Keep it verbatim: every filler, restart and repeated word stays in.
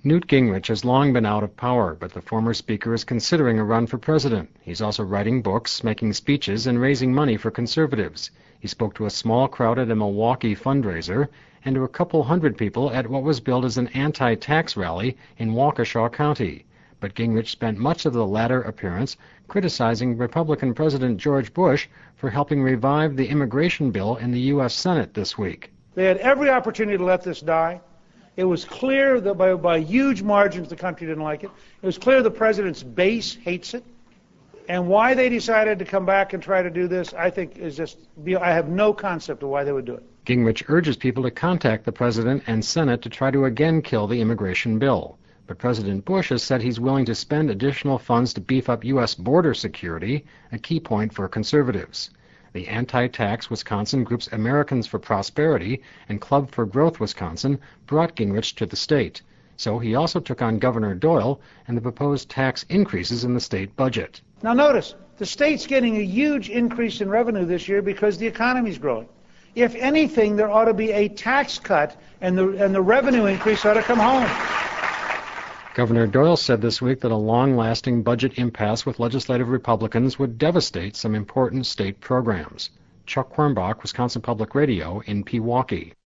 Newt Gingrich has long been out of power, but the former speaker is considering a run for president. He's also writing books, making speeches, and raising money for conservatives. He spoke to a small crowd at a Milwaukee fundraiser and to a couple hundred people at what was billed as an anti-tax rally in Waukesha County. But Gingrich spent much of the latter appearance criticizing Republican President George Bush for helping revive the immigration bill in the U S Senate this week. They had every opportunity to let this die. It was clear that by, by huge margins the country didn't like it. It was clear the president's base hates it. And why they decided to come back and try to do this, I think, is just, I have no concept of why they would do it. Gingrich urges people to contact the president and Senate to try to again kill the immigration bill. But President Bush has said he's willing to spend additional funds to beef up U S border security, a key point for conservatives. The anti-tax Wisconsin groups Americans for Prosperity and Club for Growth Wisconsin brought Gingrich to the state. So he also took on Governor Doyle and the proposed tax increases in the state budget. Now notice, the state's getting a huge increase in revenue this year because the economy's growing. If anything, there ought to be a tax cut and the, and the revenue increase ought to come home. Governor Doyle said this week that a long-lasting budget impasse with legislative Republicans would devastate some important state programs. Chuck Quirmbach, Wisconsin Public Radio in Pewaukee.